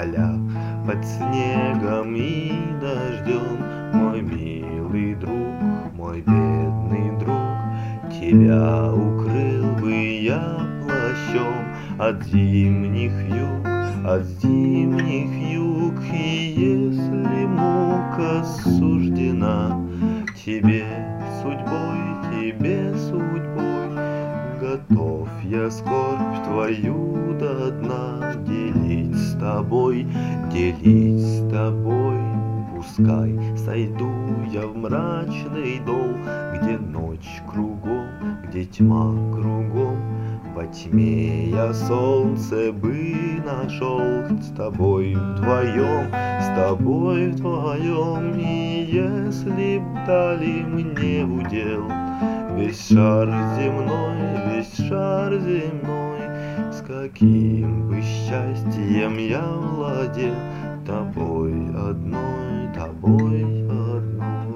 полях под снегом и дождем. Мой милый друг, мой бедный друг, тебя укрыл бы я плащом от зимних вьюг, от зимних юг. И если мука суждена тебе судьбой, тебе судьбой, готов я скорбь твою до дна делить с тобой, делить с тобой. Пускай сойду я в мрачный дол, где ночь кругом, где тьма кругом. Во тьме я солнце бы нашел, с тобой вдвоем, с тобой вдвоем. И если б дали мне удел весь шар земной, весь шар земной, с каким бы счастьем я владел тобой одной, тобой одной.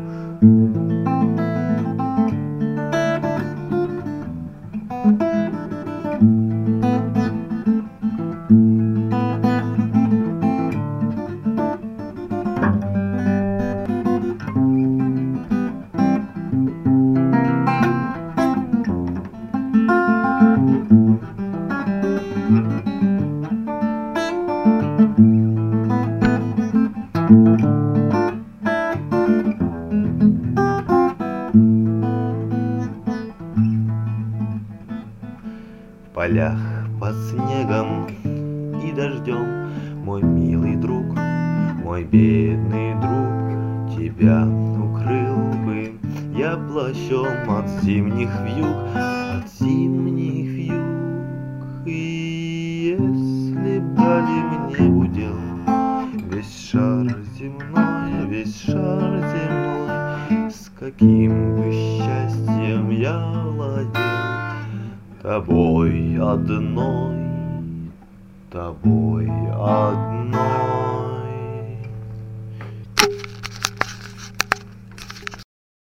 В полях под снегом и дождем, мой милый друг, мой бедный друг, тебя укрыл бы я плащом от зимних вьюг, от зимних вьюг. И если б дали мне удел весь шар земной, весь шар земной, с каким бы счастьем я владел тобой одной, тобой одной.